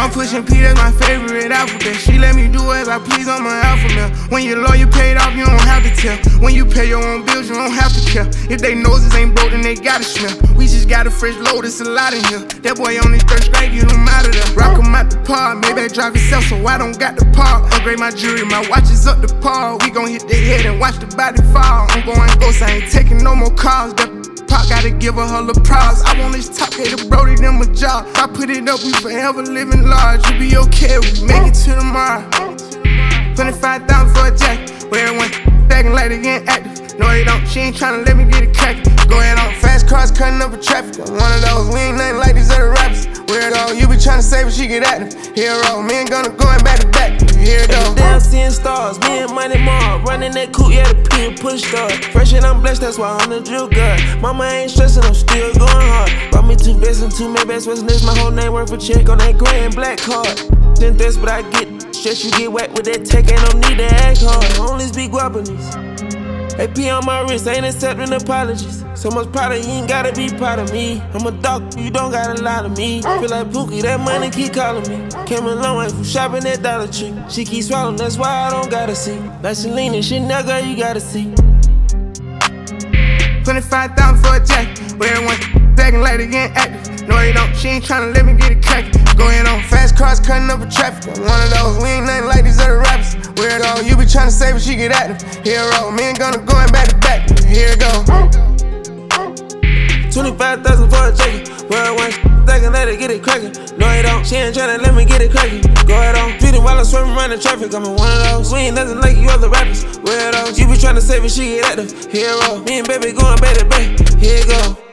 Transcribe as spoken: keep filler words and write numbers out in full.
I'm pushing P, that's my favorite alphabet. She let me do as I please on my alpha male. When your lawyer paid off, you don't have to tell. When you pay your own bills, you don't have to care. If they noses ain't broke, then they gotta smell. We just got a fresh load, it's a lot in here. That boy on his third strike, get him out of there. Rock him out the park, maybe I drive itself, so I don't got the park. Upgrade my jewelry, my watch is up the par. We gon' hit the head and watch the body fall. I'm going ghost, I ain't taking no more calls. That pop gotta give her her applause. I want this top, hey, the Brody, them a job. I put it up, we forever living large. You be okay, we make it to tomorrow. twenty-five thousand for a jacket. Where everyone acting like they getting active. No, they don't, she ain't tryna let me get it cracked. Go ahead on fast cars, cutting up a traffic. I'm one of those, we ain't nothing like these other rappers. Weirdo, you be tryna say but she get active. Hero, me ain't gonna going back to back. Here it go. Down seeing stars, me and Money Mark. Running that coupe, yeah, the P and push start. Fresh and I'm blessed, that's why I'm the drill guy. Mama ain't stressing, I'm still going hard. Brought me two vests and two Maybachs, what's next? My whole name worth a check on that gray and black card. Then this, but I get stress, you get whacked with that tech, ain't no need to act hard. Only speak Guapanese. A P on my wrist, ain't accepting apologies. So much pride, you ain't gotta be proud of me. I'm a doctor, you don't gotta lie to me. Feel like Pookie, that money keep calling me. Came a long way from shopping at Dollar Tree. She keep swallowing, that's why I don't gotta see. Vaseline and shit, now girl, you gotta see. twenty-five thousand for a jacket. Where everyone acting like they getting active. No, they don't, she ain't tryna let me get it cracked. Go ahead on fast cars, cutting up a traffic. I'm one of those, we ain't nothing like these other rappers. Weirdo, you be tryna say but she get active. Hero, me ain't gonna going back to back. Here it go. twenty-five thousand for a jacket. Where I went, thinking let her get it crackin'. No, they don't, she ain't tryna let me get it crackin'. Go ahead on, beat it while I'm swimming around the traffic. I'm in one of those, we ain't nothing like you other rappers. Weirdos, you be tryna say but she get active. Hero, me and baby going back to back. Here it go.